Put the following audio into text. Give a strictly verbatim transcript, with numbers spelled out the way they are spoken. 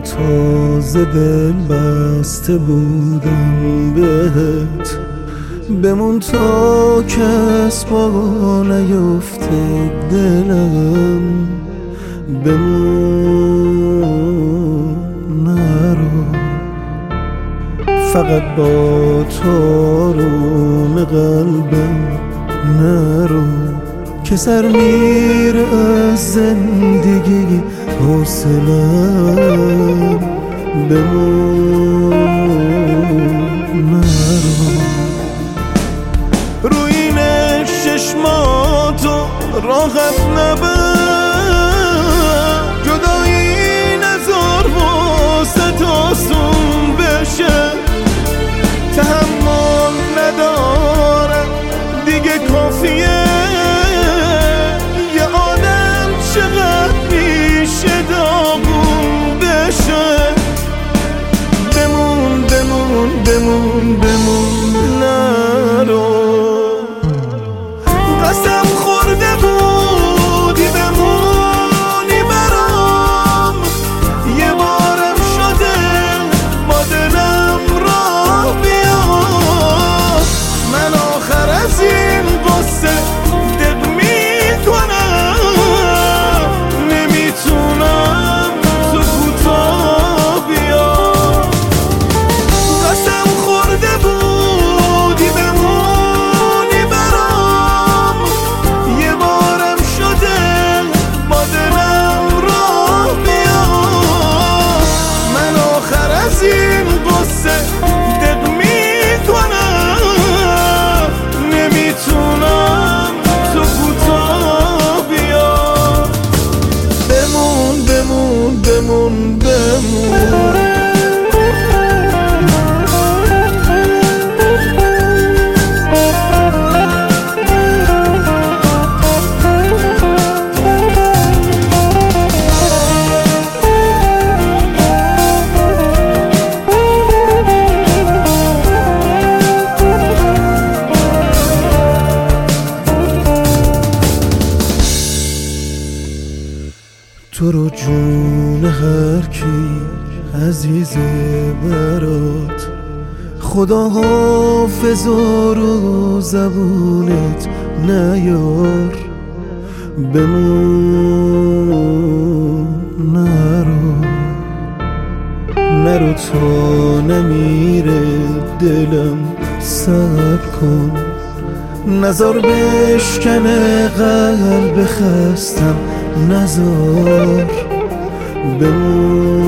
تازه دل بسته بودم بهت، بمون تا کس با نیفته دلم، بمون نرو، فقط با تو آروم قلبم نرو، که سر میره از زندگی حوصله‌ام، بمون نرو. روی این چشماتو راحت نبر، جدایی نذار واسه آسون بشه، تحمل ندارم دیگه کافیه، یه آدم چقدر میشه داغون بشه، بمون بمون بمون بمون نرو. قسم خورده بودی بمونی برام، یه بارم شده با دلم راه بیا، من آخر از این قصه دق میکنم، نمیتونم تو کوتاه بیا. قسم خورده بودی بمونی برام، یه بارم شده با دلم راه بیا، من آخر از این قصه دق میکنم، نمیتونم تو کوتاه بیا، بمون بمون بمون بمون. تو رو جون هر کی عزیزه برات، خدا حافظ و رو زبونت نیار، بمون نرو، نرو تا نمیره دلم، صبر کن، نزار بشکنه قلب خستم، نزار، بمون